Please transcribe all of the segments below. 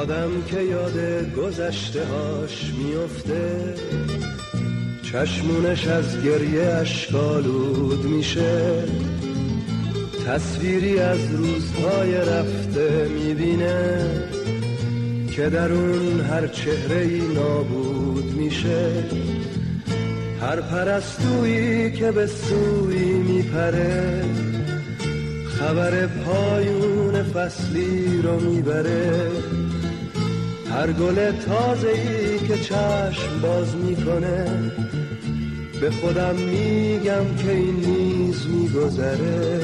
آدم که یاد گذشته هاش میفته، چشمونش از گریه اشکالود میشه، تصویری از روزهای رفته میبینه که در اون هر چهره‌ای نابود میشه. هر پرستویی که به سوی میپره، خبر پایون فصلی رو میبره. هر گل تازه‌ای که چشم باز میکنه، به خودم میگم که این نیز میگذره،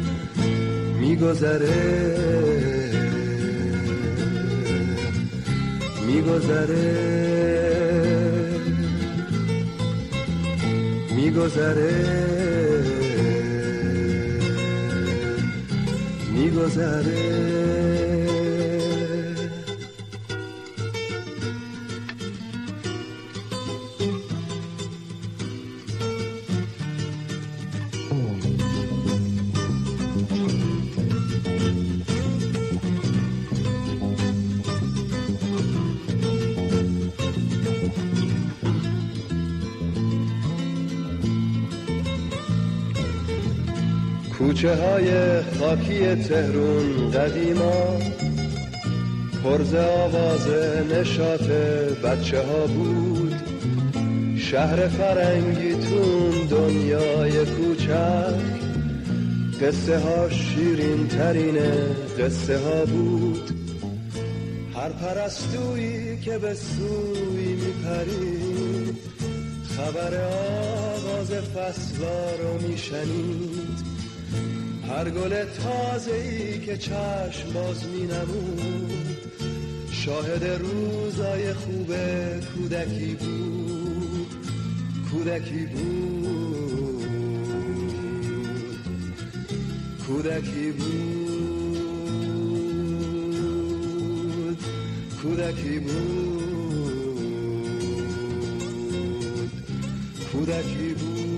میگذره، میگذره، میگذره، میگذره. کوچه های خاکی تهرون قدیما پرز آواز نشاط بچه ها بود. شهر فرنگی تون دنیای کوچک، قصه ها شیرین ترین قصه ها بود. هر پرستویی که به سوی میپرید، خبر آواز فصلا رو میشنید. هر گل تازه‌ای که چشم باز می‌نمود، شاهد روزای خوب کودکی بود، کودکی بود، کودکی بود، کودکی بود، کودکی بود.